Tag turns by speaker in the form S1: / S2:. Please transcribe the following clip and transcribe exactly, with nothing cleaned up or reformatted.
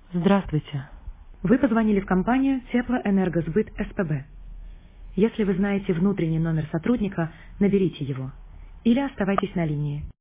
S1: Здравствуйте. Вы позвонили в компанию Теплоэнергосбыт СПБ. Если вы знаете внутренний номер сотрудника, наберите его или оставайтесь на линии.